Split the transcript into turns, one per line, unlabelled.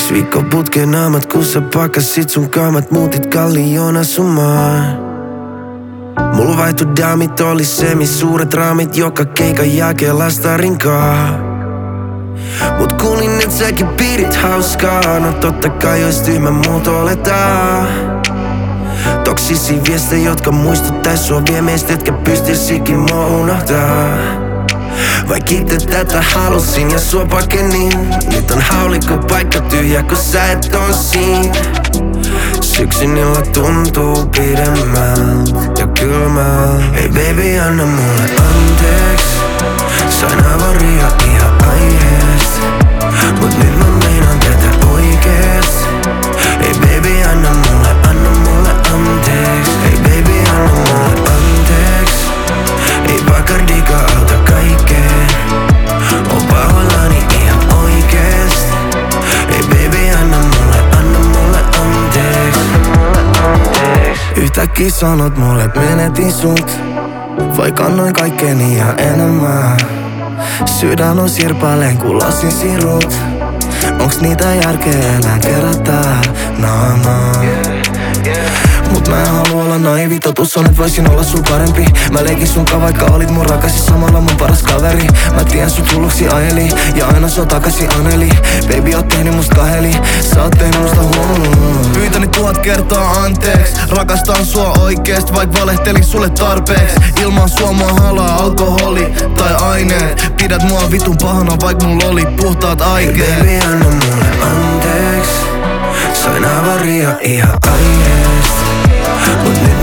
1 viikko putken aamat, kun sä pakasit sun kaamat, muutit Kalliona sumaan. Mulla vaihtu daamit, oli suuret raamit, joka keikan jälkeen lastarinkaa. Mut kuulin, et säkin pidit hauskaa, no totta kai ois tyhmä muut oletaan. Toksisia viestejä, jotka muistuttais sua viemeistä, etkä pystyis ikin mua unohtaa. Vaik itse tätä halusin ja sua pakenin. Nyt on haulikko paikka tyhjä, kun sä et oo siin. Syksyn illa tuntuu pidemmältä ja kylmältä. Hei baby, anna mulle anteeks. Sain avaria ihan aiheesta, mut nyt mä meinaan tätä oikeest. Hei baby, anna mulle anteeks. Hei baby, anna mulle anteeks. Ei Bacardika auta kaikkeen. Oon pahoillani ihan oikeest. Hei baby, anna mulle anteeks. Yhtäkkiä sanot mulle, et menetin sut, vaik annoin kaikkeni ja enemmän. Sydän on sirpaileen ku lasin sirut. Onks niitä järkeä enää kerätä? Mut mä en halua olla naivi, totuus on, et voisin olla sul parempi. Mä leikin sunkaan vaikka olit mun rakas ja samalla mun paras kaveri. Mä tien sut hulluksi ajeli ja aina sua takaisin aneli. Baby, oot tehnyt musta kaheli, sä oot tehnyt musta Pyytäni 1000 kertaa anteeks, rakastan sua oikeest, vaik valehtelin sulle tarpeeks. Ilman sua mua halaa alkoholi tai aineet. Pidät mua vitun pahana, vaik mulla oli puhtaat aikeet. Hey baby, anna mulle anteeks. Sain avaria ihan aiheesta, mut nyt